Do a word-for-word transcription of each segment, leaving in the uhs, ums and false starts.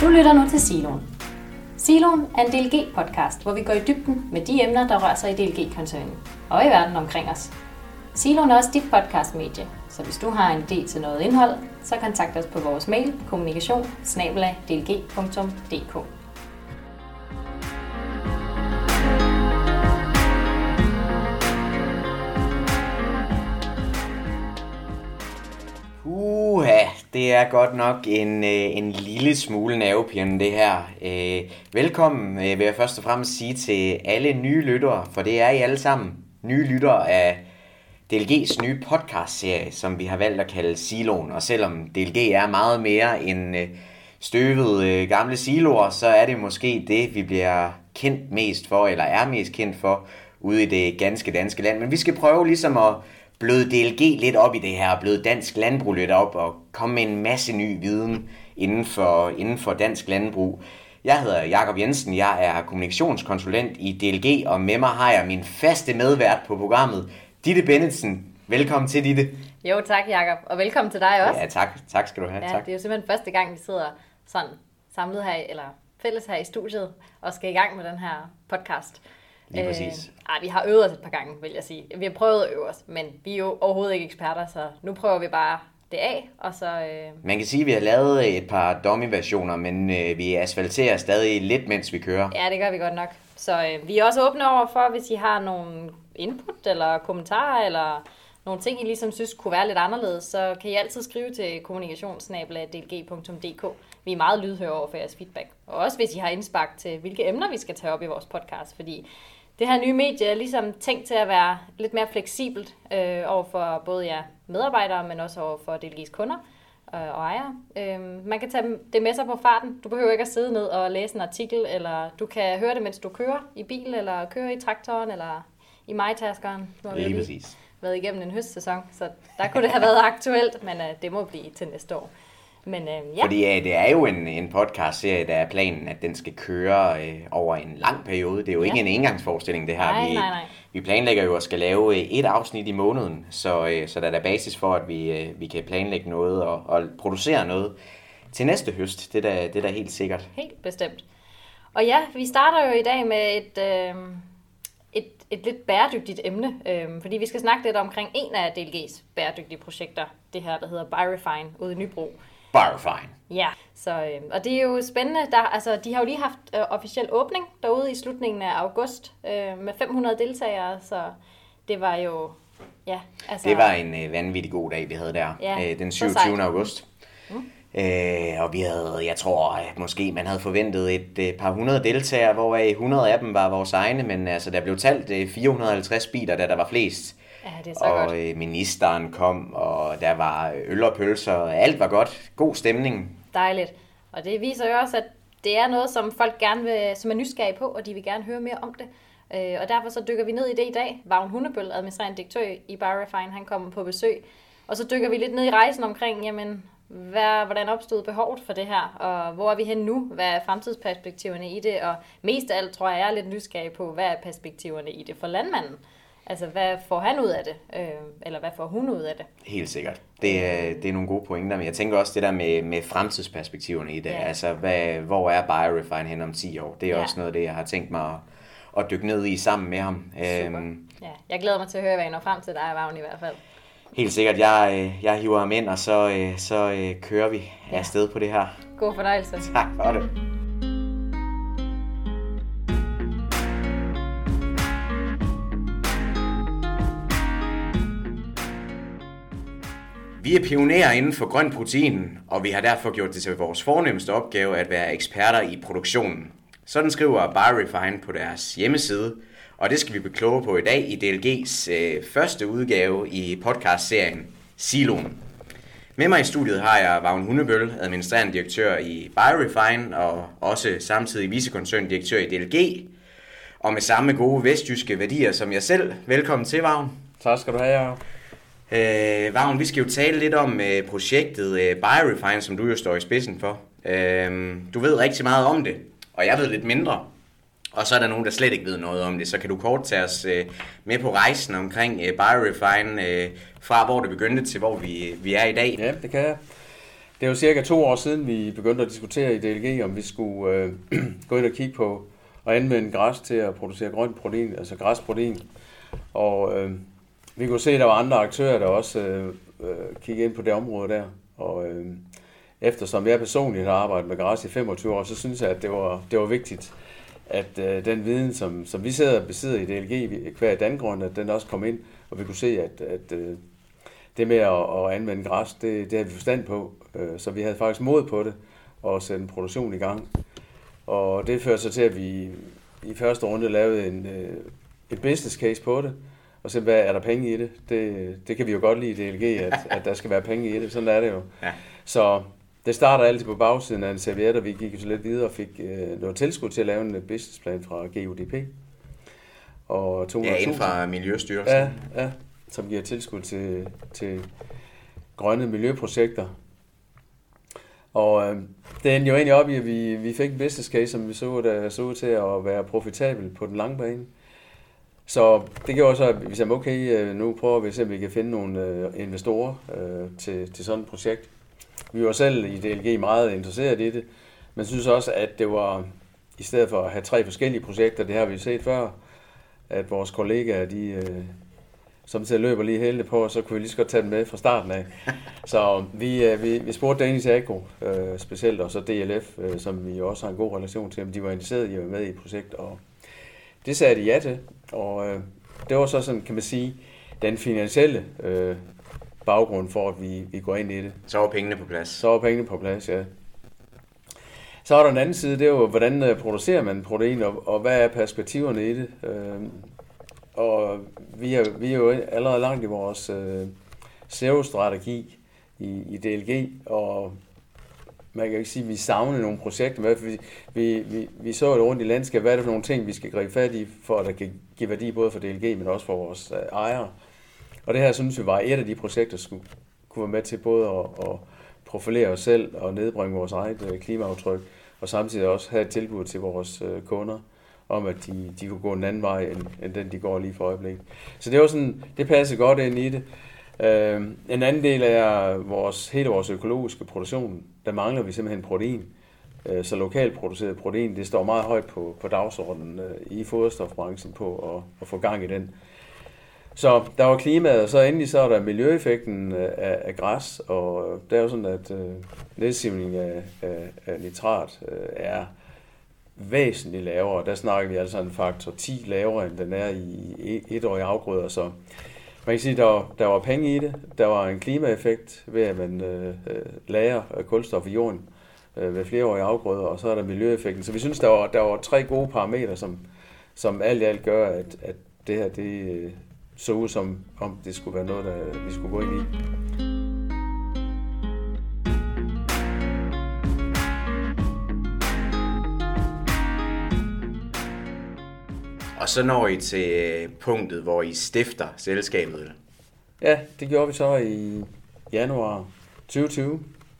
Du lytter nu til Siloen. Siloen er en D L G-podcast, hvor vi går i dybden med de emner, der rører sig i D L G-koncernen og i verden omkring os. Siloen er også dit podcastmedie, så hvis du har en idé til noget indhold, så kontakt os på vores mail kommunikation snabel-a d l g punktum d k. Uha, det er godt nok en, en lille smule nervepirrende det her. Øh, velkommen vil jeg først og fremmest sige til alle nye lyttere, for det er I alle sammen nye lyttere af D L G's nye podcastserie, som vi har valgt at kalde Siloen. Og selvom D L G er meget mere end støvede gamle siloer, så er det måske det, vi bliver kendt mest for, eller er mest kendt for, ude i det ganske danske land. Men vi skal prøve ligesom at bløde D L G lidt op i det her, bløde dansk landbrug lidt op og komme med en masse ny viden inden for, inden for dansk landbrug. Jeg hedder Jakob Jensen, jeg er kommunikationskonsulent i D L G, og med mig har jeg min faste medvært på programmet, Ditte Bennetsen. Velkommen til, Ditte. Jo, tak Jakob, og velkommen til dig også. Ja, tak. Tak skal du have. Ja, tak. Det er jo simpelthen første gang, vi sidder sådan samlet her, eller fælles her i studiet, og skal i gang med den her podcast. Lige præcis. Øh, ej, vi har øvet os et par gange, vil jeg sige. Vi har prøvet at øve os, men vi er jo overhovedet ikke eksperter, så nu prøver vi bare det af, og så... Øh... Man kan sige, at vi har lavet et par dummy-versioner, men øh, vi asfalterer stadig lidt, mens vi kører. Ja, det gør vi godt nok. Så øh, vi er også åbne over for, hvis I har nogle input eller kommentarer, eller nogle ting, I ligesom synes kunne være lidt anderledes, så kan I altid skrive til kommunikation snabel-a d l g punktum d k. Vi er meget lydhøre over for jeres feedback. Og også hvis I har indspark til, hvilke emner vi skal tage op i vores podcast, fordi det her nye medie er ligesom tænkt til at være lidt mere fleksibelt øh, over for både jer medarbejdere, men også over for D L G's kunder øh, og ejere. Øh, man kan tage det med sig på farten. Du behøver ikke at sidde ned og læse en artikel, eller du kan høre det, mens du kører i bil, eller kører i traktoren, eller i majtaskeren. Nu har vi lige præcis været igennem en høstsæson, så der kunne det have været aktuelt, men øh, det må blive til næste år. Men, øh, ja. Fordi ja, det er jo en, en podcast-serie, der er planen, at den skal køre øh, over en lang periode. Det er jo ja. ikke en engangsforestilling, det her. Nej, vi, nej, nej. vi planlægger jo at skal lave et afsnit i måneden, så, øh, så der er der basis for, at vi, øh, vi kan planlægge noget og, og producere noget til næste høst. Det er da, det er da helt sikkert. Helt bestemt. Og ja, vi starter jo i dag med et, øh, et, et lidt bæredygtigt emne, øh, fordi vi skal snakke lidt omkring en af D L G's bæredygtige projekter, det her, der hedder BioRefine ude i Nybro. BioRefine. Ja, så, øh, og det er jo spændende. Der, altså, de har jo lige haft øh, officiel åbning derude i slutningen af august øh, med fem hundrede deltagere, så det var jo... Ja, altså, det var en øh, vanvittig god dag, vi havde der, ja, øh, den syvogtyvende august. Mm. Øh, og vi havde, jeg tror, at måske man havde forventet et øh, par hundrede deltagere, hvoraf hundrede af dem var vores egne, men altså, der blev talt øh, fire hundrede og halvtreds biler, da der var flest. Ja, det er så og godt. Øh, ministeren kom, og der var øl og pølser, og alt var godt. God stemning. Dejligt. Og det viser jo også, at det er noget, som folk gerne vil, som er nysgerrige på, og de vil gerne høre mere om det. Øh, og derfor så dykker vi ned i det i dag. Vagn Hundebøl, administrerende direktør i BioRefine, han kommer på besøg. Og så dykker vi lidt ned i rejsen omkring, jamen, hvad, hvordan opstod behovet for det her, og hvor er vi henne nu? Hvad er fremtidsperspektiverne i det? Og mest af alt tror jeg, jeg er lidt nysgerrig på, hvad er perspektiverne i det for landmanden? Altså, hvad får han ud af det? Øh, eller hvad får hun ud af det? Helt sikkert. Det er, det er nogle gode pointer, men jeg tænker også det der med, med fremtidsperspektiverne i det. Ja. Altså, hvad, hvor er BioRefine hen om ti år? Det er ja. også noget af det, jeg har tænkt mig at, at dykke ned i sammen med ham. Super. Øhm, ja. Jeg glæder mig til at høre, hvad I når frem til dig, Vagn, i hvert fald. Helt sikkert. Jeg, jeg hiver ham ind, og så, så kører vi ja. afsted på det her. God fornøjelse. Tak for det. Vi er pionerer inden for grøn protein, og vi har derfor gjort det til vores fornemmeste opgave at være eksperter i produktionen. Sådan skriver BioRefine på deres hjemmeside, og det skal vi blive kloge på i dag i D L G's øh, første udgave i podcastserien Siloen. Med mig i studiet har jeg Vagn Hundebøl, administrerende direktør i BioRefine, og også samtidig vicekoncerndirektør i D L G, og med samme gode vestjyske værdier som jeg selv. Velkommen til, Vagn. Tak skal du have, Jacob. Øh, Vagn, vi skal jo tale lidt om øh, projektet øh, BioRefine, som du jo står i spidsen for. Øh, du ved rigtig meget om det, og jeg ved lidt mindre. Og så er der nogen, der slet ikke ved noget om det. Så kan du kort tage os øh, med på rejsen omkring øh, BioRefine, øh, fra hvor det begyndte til hvor vi, vi er i dag? Ja, det kan jeg. det er jo cirka to år siden, vi begyndte at diskutere i D L G, om vi skulle øh, gå ind og kigge på og anvende græs til at producere grønt protein, altså græsprotein. Og øh, vi kunne se, at der var andre aktører, der også øh, øh, kiggede ind på det område der. Og øh, eftersom jeg personligt har arbejdet med græs i femogtyve år, så synes jeg, at det var, det var vigtigt, at øh, den viden, som, som vi sidder og besidder i D L G hver i Dangrund, at den også kom ind, og vi kunne se, at, at øh, det med at, at anvende græs, det, det havde vi forstand på. Øh, så vi havde faktisk mod på det, og sætte en produktion i gang. Og det førte så til, at vi i første runde lavede en, øh, et business case på det, og så hvad er der penge i det? Det, det kan vi jo godt lide i D L G, at, at der skal være penge i det. Sådan er det jo. Ja. Så det starter altid på bagsiden af en serviet, og vi gik så lidt videre og fik øh, noget tilskud til at lave en businessplan fra G U D P. Og to hundrede tusind. Ja, inden fra Miljøstyrelsen. Ja, ja, som giver tilskud til, til grønne miljøprojekter. Og øh, det endte jo egentlig op i, at vi, vi fik en business case, som vi så, der så ud til at være profitabel på den lange bane. Så det gjorde så, at vi sagde, okay, nu prøver vi at se, om vi kan finde nogle øh, investorer øh, til, til sådan et projekt. Vi var selv i D L G meget interesseret i det, men synes også, at det var, i stedet for at have tre forskellige projekter, det har vi set før, at vores kollegaer, de øh, samtidig løber lige hele på, så kunne vi lige så godt tage dem med fra starten af. Så vi, øh, vi, vi spurgte Danish Agro øh, specielt, og så D L F, øh, som vi også har en god relation til, om de var interesseret i at være med i et projekt, og det sagde de ja til, og øh, det var så sådan, kan man sige, den finansielle øh, baggrund for, at vi, vi går ind i det. Så var pengene på plads. Så var pengene på plads, ja. Så er der en anden side, det er jo, hvordan producerer man protein, og, og hvad er perspektiverne i det. Øh, og vi er, vi er jo allerede langt i vores øh, S E O-strategi i, i D L G, og man kan ikke sige, at vi savner nogle projekter med, for vi, vi, vi, vi så jo rundt i landskabet, hvad er det for nogle ting, vi skal gribe fat i, for at der kan give værdi både for D L G, men også for vores øh, ejere. Og det her synes vi var et af de projekter, som kunne være med til både at, at profilere os selv og nedbringe vores eget øh, klimaaftryk, og samtidig også have et tilbud til vores øh, kunder om, at de, de kunne gå en anden vej, end, end den, de går lige for øjeblikket. Så det var sådan, det passer godt ind i det. Øh, en anden del er vores, hele vores økologiske produktion. Der mangler vi simpelthen protein. Øh, så lokalt produceret protein, det står meget højt på, på dagsordenen øh, i foderstofbranchen på at, at få gang i den. Så der var klimaet, og så endelig så er der miljøeffekten af, af græs, og det er jo sådan, at øh, nedsivning af, af, af nitrat øh, er væsentligt lavere. Der snakker vi altså en faktor ti lavere, end den er i etårige afgrøder, så man kan sige, at der var, der var penge i det. Der var en klimaeffekt ved, at man øh, lagrer kulstof i jorden øh, ved flereårige afgrøder, og så er der miljøeffekten. Så vi synes, der var, der var tre gode parametre, som, som alt i alt gør, at, at det her det så ud som om det skulle være noget, der vi skulle gå ind i. Og så når I til punktet, hvor I stifter selskabet. Ja, det gjorde vi så i januar tyve tyve.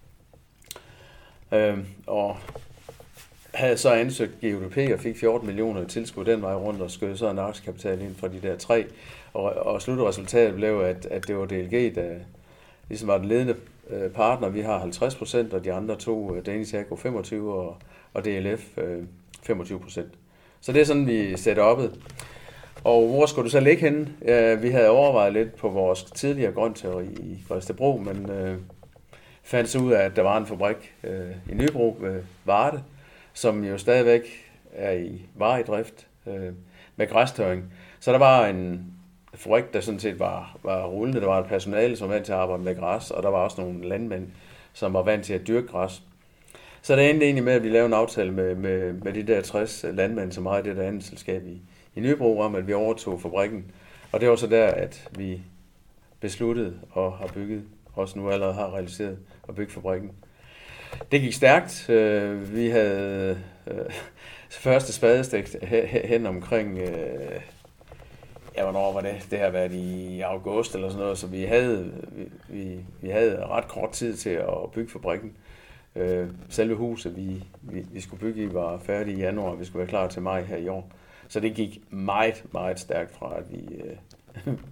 Øhm, og havde så ansøgt G U D P og fik fjorten millioner i tilskud den vej rundt, og skød så en aktiekapital ind fra de der tre. Og, og slutresultatet blev, at, at det var D L G, der ligesom var den ledende partner. Vi har halvtreds procent, og de andre to, Danish Agro femogtyve og, og D L F femogtyve procent. Så det er sådan, vi sætter oppet. Og hvor skulle du så ligge henne? Ja, vi havde overvejet lidt på vores tidligere grøntteori i Gredstedbro, men øh, fandt så ud af, at der var en fabrik øh, i Nybro ved Varde, som jo stadigvæk er i varig drift øh, med græstørring. Så der var en fabrik, der sådan set var, var rullende. Der var et personale, som var vant til at arbejde med græs, og der var også nogle landmænd, som var vant til at dyrke græs. Så det endte egentlig med, at vi lavede en aftale med, med, med de der tres landmænd, som har det der andet selskab i, i Nybro, om at vi overtog fabrikken. Og det var så der, at vi besluttede og har bygget, også nu allerede har realiseret at bygge fabrikken. Det gik stærkt. Vi havde øh, første spadestik hen omkring, øh, ja, hvornår var det? Det har været i august eller sådan noget, så vi havde, vi, vi havde ret kort tid til at bygge fabrikken. Selve huset, vi, vi, vi skulle bygge i, var færdigt i januar, og vi skulle være klar til maj her i år. Så det gik meget, meget stærkt fra, at vi, øh,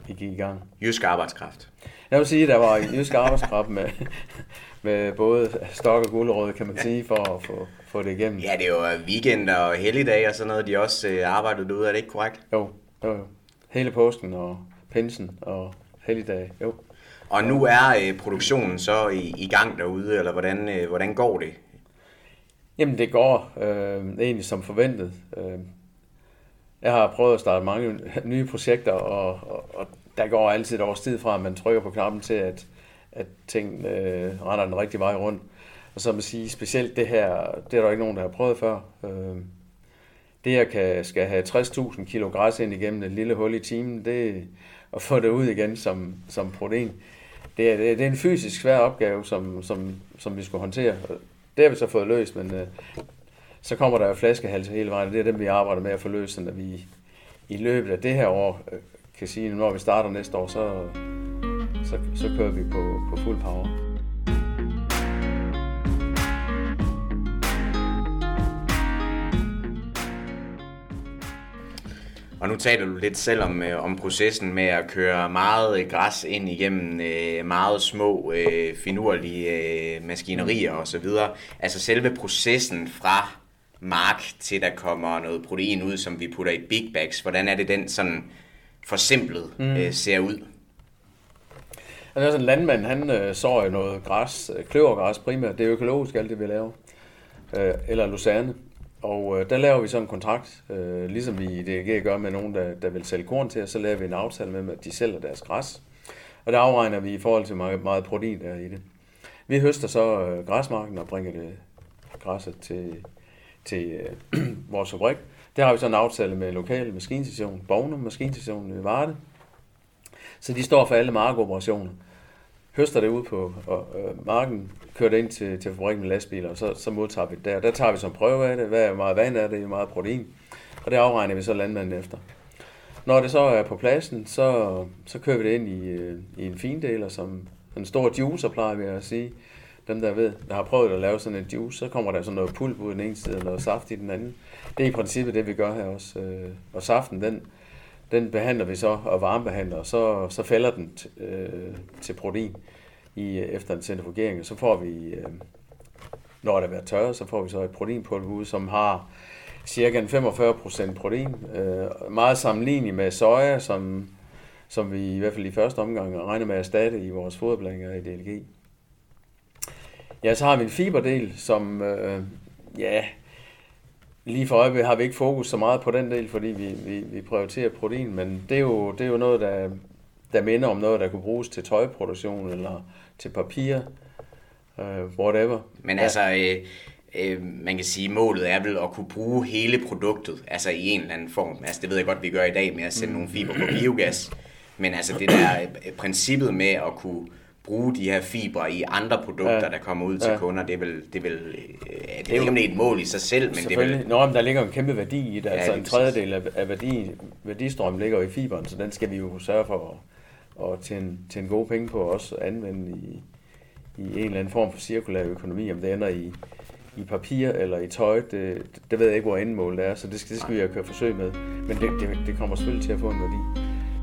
vi gik i gang. Jysk arbejdskraft. Jeg vil sige, at der var jysk arbejdskraft med, med både stok og gulerod, kan man sige, for at få, få det igennem. Ja, det er jo weekender og helligdage og sådan noget, de også øh, arbejdede derude, er det ikke korrekt? Jo, jo, jo. Hele påsken og pinsen og helligdage, jo. Og nu er øh, produktionen så i, i gang derude, eller hvordan, øh, hvordan går det? Jamen, det går øh, egentlig som forventet. Øh, jeg har prøvet at starte mange nye projekter, og, og, og der går altid et års tid fra, at man trykker på knappen til, at, at ting øh, render den rigtige vej rundt. Og så man sige, specielt det her, det er der ikke nogen, der har prøvet før. Øh, det, jeg kan, skal have tres tusind kilo græs ind igennem et lille hul i timen, det at få det ud igen som, som protein. Det er, det er en fysisk svær opgave, som, som, som vi skulle håndtere. Det har vi så fået løst, men øh, så kommer der jo flaskehalse hele vejen, og det er dem, vi arbejder med at få løst, så vi i løbet af det her år øh, kan sige, når vi starter næste år, så, så, så kører vi på, på fuld power. Og nu taler du lidt selv om, øh, om processen med at køre meget øh, græs ind igennem øh, meget små, øh, finurlige øh, maskinerier osv. Altså selve processen fra mark til der kommer noget protein ud, som vi putter i big bags. Hvordan er det den sådan forsimplet mm. øh, ser ud? Altså en landmand, han øh, sår jo noget græs, kløvergræs primært. Det er økologisk alt det, vi laver. Øh, eller lucerne. Og øh, der laver vi så en kontrakt, øh, ligesom vi i D L G gør med nogen, der, der vil sælge korn til os, så laver vi en aftale med dem, at de sælger deres græs. Og der afregner vi i forhold til meget, meget protein, der er i det. Vi høster så øh, græsmarken og bringer det græsset til, til øh, vores fabrik. Der har vi så en aftale med lokale maskinstation, Bognum Maskinstation i Varde. Så de står for alle markoperationer. Høster det ud på øh, marken, kører det ind til, til fabrikken med lastbiler, og så, så modtager vi det der. Der tager vi som prøve af det, hvad meget vand er det, hvor meget protein, og det afregner vi så landmanden efter. Når det så er på pladsen, så, så kører vi det ind i, i en findeler, som en stor juicer, plejer vi at sige. Dem der ved, der har prøvet at lave sådan en juice, så kommer der sådan noget pulp ud den ene side, og noget saft i den anden. Det er i princippet det, vi gør her også. Og saften, den, den behandler vi så, og varmebehandler, og så, så fælder den t- øh, til protein i, efter en centrifugering. Og så får vi, øh, når det er været tørret, så får vi så et proteinpulver ud, som har cirka femogfyrre procent protein. Øh, meget sammenlignet med soja, som, som vi i hvert fald i første omgang regner med at erstatte i vores foderblandinger i D L G. Ja, så har vi en fiberdel, som, øh, ja, lige for øjeblikket har vi ikke fokus så meget på den del, fordi vi, vi, vi prioriterer protein, men det er jo, det er jo noget, der, der minder om noget, der kunne bruges til tøjproduktion eller til papir, øh, whatever. Men ja. altså, øh, øh, man kan sige, målet er vel at kunne bruge hele produktet, altså i en eller anden form. Altså det ved jeg godt, vi gør i dag med at sende mm. nogle fiber på biogas, men altså det der øh, princippet med at kunne bruge de her fibre i andre produkter, ja. der kommer ud til ja. kunder, det er vel, det er vel øh, det er ikke om det er et mål i sig selv, men det er vel... Nå, men der ligger en kæmpe værdi i det, ja, altså en tredjedel af, af værdi, værdistrømmen ligger i fiberen, så den skal vi jo sørge for at, at tjene, tjene gode penge på, og også anvende i, i en eller anden form for cirkulær økonomi, om det ender i, i papir eller i tøj, det, det ved jeg ikke, hvor endemålet er, så det skal, det skal vi jo køre forsøg med, men det, det, det kommer selvfølgelig til at få en værdi.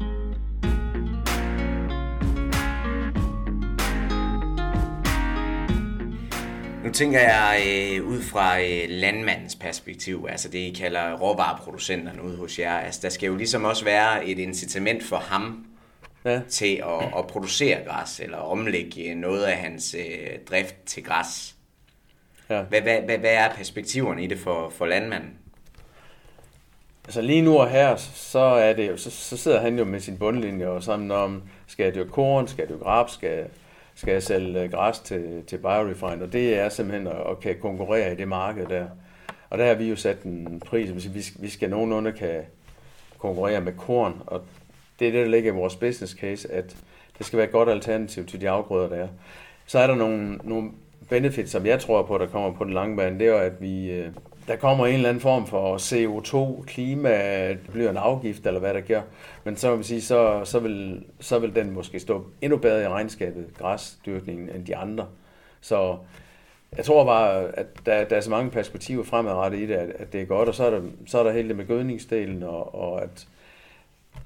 Nu tænker jeg øh, ud fra øh, landmandens perspektiv, altså det I kalder råvareproducenterne ude hos jer, altså der skal jo ligesom også være et incitament for ham ja. til at, at producere græs, eller omlægge noget af hans øh, drift til græs. Ja. Hvad, hvad, hvad, hvad er perspektiverne i det for, for landmanden? Altså lige nu og her, så, er det jo, så, så sidder han jo med sin bundlinje og sammen om, skal jeg dyrke korn, skal jeg dyrke raps, skal skal jeg sælge græs til, til BioRefine, og det er simpelthen at, at kan konkurrere i det marked der. Og der har vi jo sat en pris, hvis vi, vi skal nogenlunde kan konkurrere med korn, og det er det, der ligger i vores business case, at det skal være et godt alternativ til de afgrøder, der er. Så er der nogle, nogle benefits, som jeg tror på, der kommer på den lange bane, det er jo, at vi, der kommer en eller anden form for C O to, klima, det bliver en afgift, eller hvad der gør. Men så, vil sige, så, så, vil, så vil den måske stå endnu bedre i regnskabet, græsdyrkningen, end de andre. Så jeg tror bare, at der, der er så mange perspektiver fremadrettet i det, at, at det er godt. Og så er der, så er der hele det med gødningsdelen, og, og at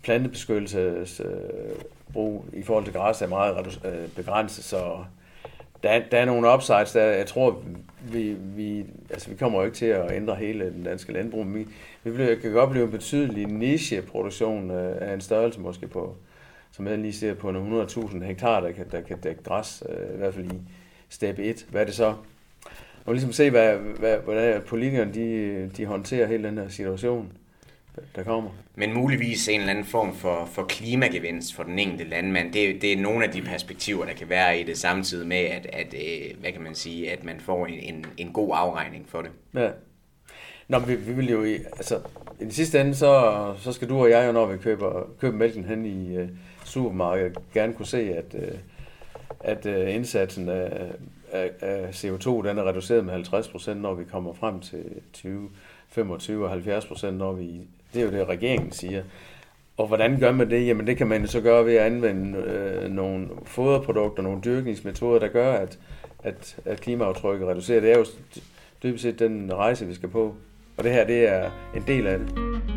plantebeskyttelsesbrug i forhold til græs er meget redu- øh, begrænset, så der, der er nogle upsides, der jeg tror, vi, vi, altså vi kommer jo ikke til at ændre hele den danske landbrug, men vi, vi kan godt blive en betydelig niche-produktion af en størrelse måske på, som jeg lige ser på nogle hundrede tusind hektar, der kan, der kan dække græs, i hvert fald i step et. Hvad er det så? Og ligesom se, hvad, hvad, hvordan politikerne de, de håndterer hele den her situation, der kommer. Men muligvis en eller anden form for, for klimagevinst for den enkelte landmand. Det, det er nogle af de perspektiver, der kan være i det, samtidig med, at, at hvad kan man sige, at man får en, en, en god afregning for det. Ja. Nå, vi, vi vil jo i, altså, i den sidste ende, så, så skal du og jeg jo, når vi køber, køber mælken hen i uh, supermarkedet, gerne kunne se, at, uh, at uh, indsatsen af, af, af C O to, den er reduceret med halvtreds procent, når vi kommer frem til tyve femogtyve og halvfjerds procent, når vi, det er jo det, regeringen siger. Og hvordan gør man det? Jamen det kan man jo så gøre ved at anvende øh, nogle foderprodukter, nogle dyrkningsmetoder, der gør, at, at, at klimaaftrykket reducerer. Det er jo dybest set den rejse, vi skal på. Og det her, det er en del af det.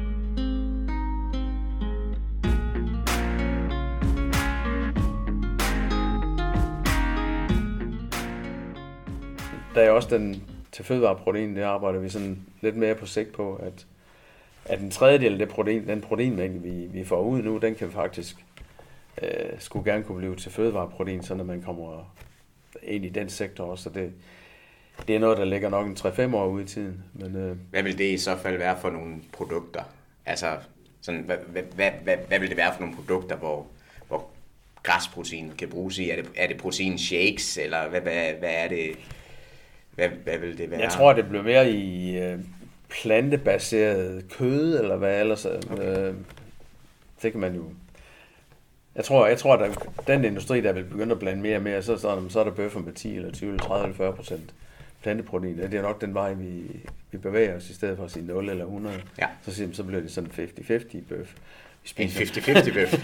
Der er også den til fødevareprotein, det arbejder vi sådan lidt mere på sigt på, at, at en tredjedel af det protein, den proteinmængde, vi, vi får ud nu, den kan faktisk øh, skulle gerne kunne blive til fødevareprotein, så når man kommer ind i den sektor også. Så det, det er noget, der ligger nok en tre til fem år ude i tiden. Men, øh, hvad vil det i så fald være for nogle produkter? Altså, sådan, hvad, hvad, hvad, hvad, hvad vil det være for nogle produkter, hvor, hvor græsprotein kan bruges i? Er det, er det protein shakes, eller hvad, hvad, hvad er det? Hvad, hvad vil det være? Jeg tror, det bliver mere i øh, plantebaseret kød, eller hvad ellers. Okay. Øh, det kan man jo... Jeg tror, jeg tror at den industri, der vil begynde at blande mere og mere, så, så, så er der bøffer med ti eller tyve eller tredive eller fyrre procent planteprotein. Det er nok den vej, vi, vi bevæger os, i stedet for at sige nul eller hundrede. Ja. Så, så bliver det sådan halvtreds halvtreds bøf. En halvtreds halvtreds bøf.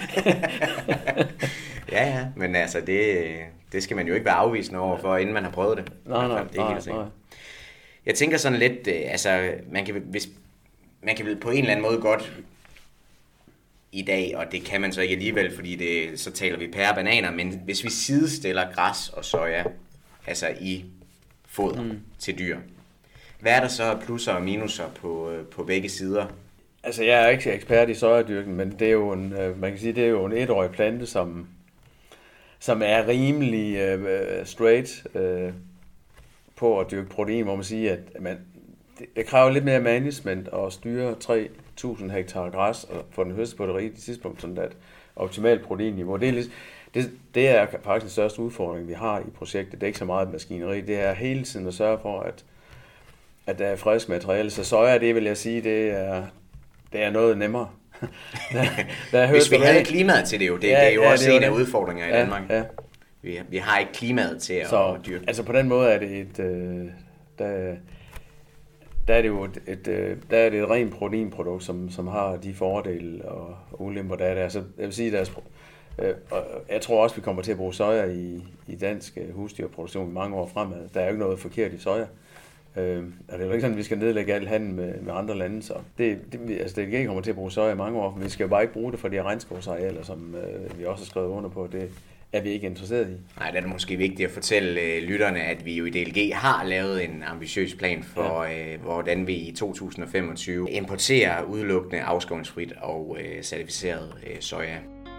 Ja, ja, men altså, det, det skal man jo ikke være afvisende over for, inden man har prøvet det. Nej, nej, det er helt nej, nej. Jeg tænker sådan lidt, altså, man kan, hvis, man kan vel på en eller anden måde godt i dag, og det kan man så ikke alligevel, fordi det, så taler vi pære og bananer, men hvis vi sidestiller græs og soja, altså i foder mm. til dyr, hvad er der så plusser og minuser på, på begge sider? Altså, jeg er ikke ekspert i sojadyrken, men det er jo en, man kan sige, det er jo en etårig plante, som, som er rimelig uh, straight uh, på at dyrke protein, hvor man siger, at man, det, det kræver lidt mere management at styre tre tusind hektar græs og få den høstet på det rigtige tidspunkt, sådan at optimalt proteinniveau. Det er, lidt, det, det er faktisk den største udfordring, vi har i projektet. Det er ikke så meget maskineri, det er hele tiden at sørge for, at, at der er frisk materiale. Så soja, det vil jeg sige, det er, det er noget nemmere. der, der Hvis vi havde klimaet til det jo, det, ja, det er jo ja, også en af udfordringerne i ja, Danmark. Ja. Vi, vi har ikke klimaet til at, så, at dyrke. Altså på den måde er det et, øh, der, der er det jo et, et, øh, der er det et rent proteinprodukt, som, som har de fordele og ulemper, der er der. Så jeg vil sige, deres, øh, og jeg tror også, vi kommer til at bruge soja i, i dansk husdyrproduktion i mange år fremad. Der er jo ikke noget forkert i soja. Øh, og det er jo ikke sådan, at vi skal nedlægge al handel med, med andre lande, så det, det, altså D L G kommer til at bruge soja i mange år, men vi skal jo bare ikke bruge det for de her regnskovsarealer, som øh, vi også har skrevet under på. Det er vi ikke interesseret i. Nej, det er måske vigtigt at fortælle øh, lytterne, at vi jo i D L G har lavet en ambitiøs plan for, ja. øh, hvordan vi i to tusind og femogtyve importerer udelukkende afskovningsfrit og øh, certificeret øh, soja.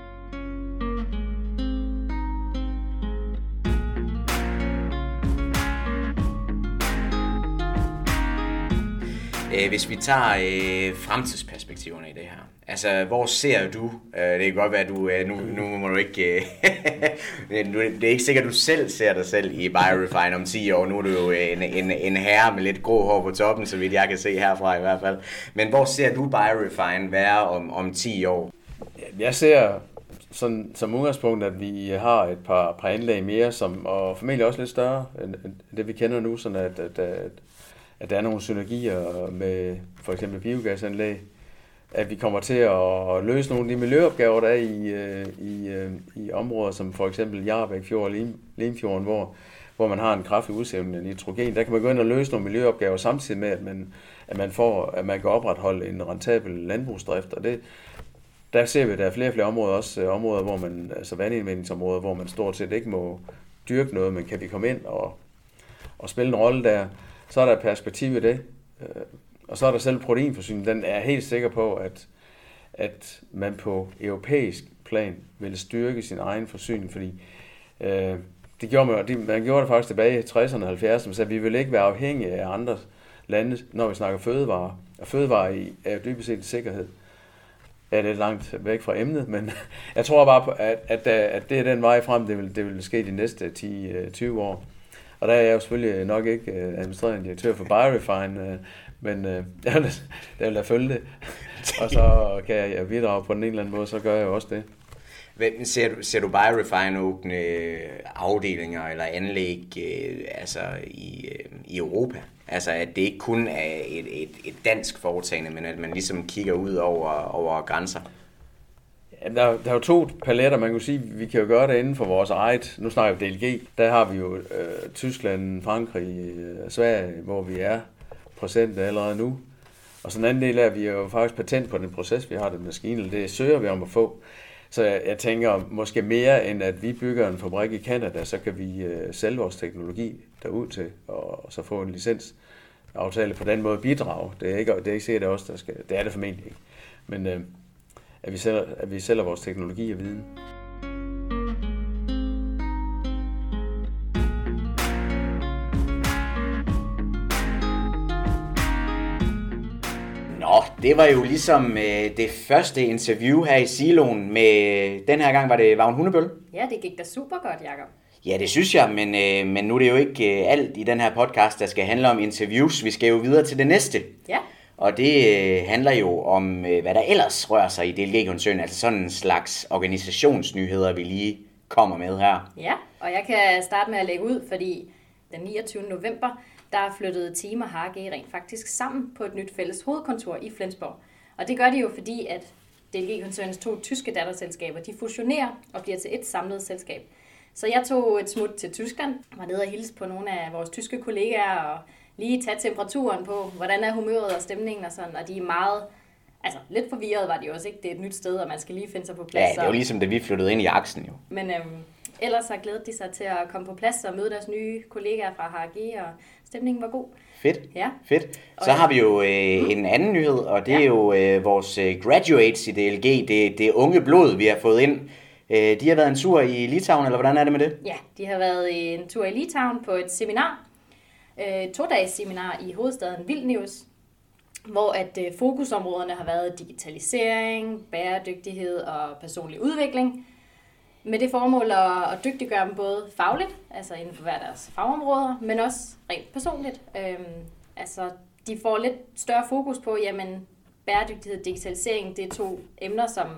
Hvis vi tager øh, fremtidsperspektiverne i det her, altså hvor ser du, øh, det kan godt være, at du, øh, nu, nu må du ikke, øh, det er ikke sikkert, at du selv ser dig selv i BioRefine om ti år, nu er du jo en, en, en herre med lidt grå hår på toppen, så vidt jeg kan se herfra i hvert fald, men hvor ser du BioRefine være om, om ti år? Jeg ser sådan, som udgangspunkt, at vi har et par, par anlæg mere, som, og formentlig også lidt større end, end det vi kender nu, sådan at, at, at at der er nogle synergier med for eksempel biogasanlæg, at vi kommer til at løse nogle af de miljøopgaver, der er i, i, i områder som for eksempel Jarbæk Fjord og Limfjorden, hvor, hvor man har en kraftig udsævning af nitrogen. Der kan man gå ind og løse nogle miljøopgaver samtidig med, at man, at man, får, at man kan opretholde en rentabel landbrugsdrift, og det, der ser vi, at der er flere og flere områder, også øh, områder, hvor man, altså vandindvindingsområder, hvor man stort set ikke må dyrke noget, men kan vi komme ind og, og spille en rolle der, så er der perspektiv i det. Øh, og så er der selv proteinforsyning. Den er helt sikker på, at, at man på europæisk plan vil styrke sin egen forsyning, fordi øh, det gjorde man, det, man gjorde det faktisk tilbage i tresserne og halvfjerdserne, så vi vil ikke være afhængige af andre lande, når vi snakker fødevarer. Og fødevarer i, er jo dybest set sikkerhed. Ja, det er langt væk fra emnet, men jeg tror bare på, at, at, at det er den vej frem, det vil, det vil ske de næste ti til tyve år. Og der er jeg jo selvfølgelig nok ikke administrerende direktør for BioRefine, men jeg vil, jeg vil lade følge det. Og så kan jeg bidrage på den ene eller anden måde, så gør jeg jo også det. Hvem ser du, ser du BioRefine åbne afdelinger eller anlæg øh, altså i, øh, i Europa? Altså at det ikke kun er et, et, et dansk foretagende, men at man ligesom kigger ud over, over grænser? Ja, der, der er jo to paletter, man kan sige, vi kan jo gøre det inden for vores eget, nu snakker vi D L G, der har vi jo øh, Tyskland, Frankrig, øh, Sverige, hvor vi er procent allerede nu. Og så en anden del af, at vi er jo faktisk patent på den proces, vi har den maskine, eller det søger vi om at få. Så jeg, jeg tænker måske mere end at vi bygger en fabrik i Canada, så kan vi øh, sælge vores teknologi derud til, og, og så få en licensaftale på den måde bidrage. Det er ikke, det er ikke sikkert, det er os, der skal, det er det formentlig ikke. Men øh, at, vi sælger, at vi sælger vores teknologi og viden. Nå, det var jo ligesom øh, det første interview her i Siloen. Med, den her gang var det Vagn Hundebøl. Ja, det gik da super godt, Jacob. Ja, det synes jeg, men, øh, men nu er det jo ikke øh, alt i den her podcast, der skal handle om interviews. Vi skal jo videre til det næste. Ja. Og det øh, handler jo om, øh, hvad der ellers rører sig i D L G-koncernen, altså sådan en slags organisationsnyheder, vi lige kommer med her. Ja, og jeg kan starte med at lægge ud, fordi den niogtyvende november, der flyttede Team og H G rent faktisk sammen på et nyt fælles hovedkontor i Flensborg. Og det gør de jo, fordi at D L G-koncernens to tyske datterselskaber, de fusionerer og bliver til et samlet selskab. Så jeg tog et smut til Tyskland, var nede og hilse på nogle af vores tyske kollegaer og lige tage temperaturen på, hvordan er humøret og stemningen og sådan, og de er meget, altså lidt forvirret var de også, ikke? Det er et nyt sted, og man skal lige finde sig på plads. Ja, det er jo ligesom, da vi flyttede ind i aksen jo. Men øhm, ellers så glædede de sig til at komme på plads og møde deres nye kollegaer fra H G, og stemningen var god. Fedt, ja. Fedt. Så har vi jo øh, en anden nyhed, og det er jo øh, vores øh, graduates i D L G, det, det unge blod, vi har fået ind. Øh, de har været en tur i Litauen, eller hvordan er det med det? Ja, de har været en tur i Litauen på et seminar, øh, to-dages seminar i hovedstaden Vilnius, hvor at øh, fokusområderne har været digitalisering, bæredygtighed og personlig udvikling. Med det formål at, at dygtiggøre dem både fagligt, altså inden for hver deres fagområder, men også rent personligt. Øhm, altså, de får lidt større fokus på, jamen, bæredygtighed og digitalisering, det er to emner, som,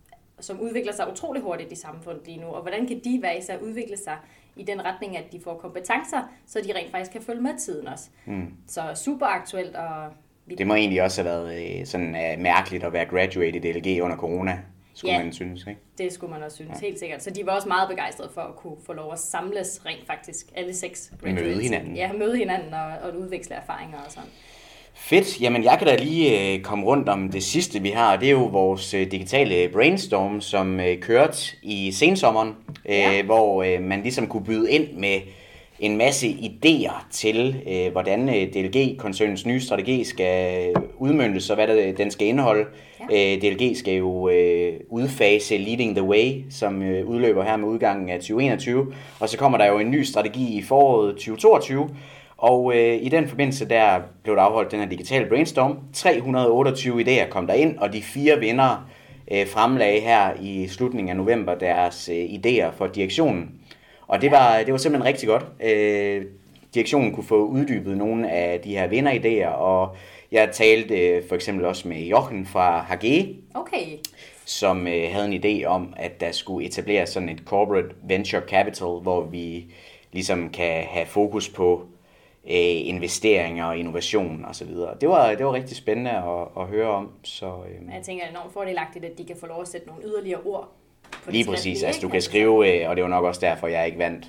som udvikler sig utrolig hurtigt i samfundet lige nu. Og hvordan kan de være i sig at udvikle sig i den retning, at de får kompetencer, så de rent faktisk kan følge med tiden også. Mm. Så super aktuelt. Og det må egentlig også have været sådan uh, mærkeligt at være graduate i D L G under corona. Skulle ja, man synes, ikke? Det skulle man også synes, ja. Helt sikkert. Så de var også meget begejstrede for at kunne få lov at samles rent faktisk, alle seks. Møde hinanden. Ja, møde hinanden og, og udveksle erfaringer og sådan. Fedt. Jamen, jeg kan da lige øh, komme rundt om det sidste, vi har. Det er jo vores øh, digitale brainstorm, som øh, kørte i sensommeren, øh, ja. hvor øh, man ligesom kunne byde ind med en masse idéer til, øh, hvordan øh, D L G-koncernens nye strategi skal udmøntes, og hvad der, den skal indeholde. Ja. Øh, D L G skal jo øh, udfase Leading the Way, som øh, udløber her med udgangen af tyve enogtyve, og så kommer der jo en ny strategi i foråret tyve toogtyve, og øh, i den forbindelse der blev der afholdt den her digitale brainstorm. tre hundrede og otteogtyve idéer kom der ind, og de fire vindere øh, fremlagde her i slutningen af november deres øh, idéer for direktionen. Og det var, det var simpelthen rigtig godt. Øh, direktionen kunne få uddybet nogle af de her vinderidéer, og jeg talte øh, for eksempel også med Jochen fra H G, okay. som øh, havde en idé om, at der skulle etableres sådan et corporate venture capital, hvor vi ligesom kan have fokus på øh, investeringer og innovation og så videre. Det var, det var rigtig spændende at, at høre om. Så, øh, jeg tænker, det er enormt fordelagtigt, at de kan få lov at sætte nogle yderligere ord. Lige præcis, altså du kan skrive, og det var nok også derfor, jeg ikke vandt.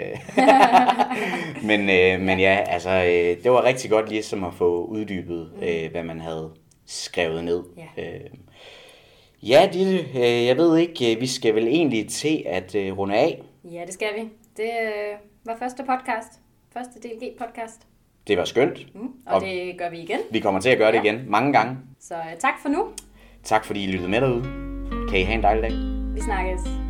men, øh, men ja, altså øh, det var rigtig godt ligesom at få uddybet, øh, hvad man havde skrevet ned. Ja. Øh, Ja, Ditte, øh, jeg ved ikke, øh, vi skal vel egentlig til at øh, runde af. Ja, det skal vi. Det øh, var første podcast. Første D L G-podcast. Det var skønt. Mm, og, og det gør vi igen. Vi kommer til at gøre det ja. igen mange gange. Så øh, tak for nu. Tak fordi I lyttede med derude. Kan I have en dejlig dag. Vi snakkes.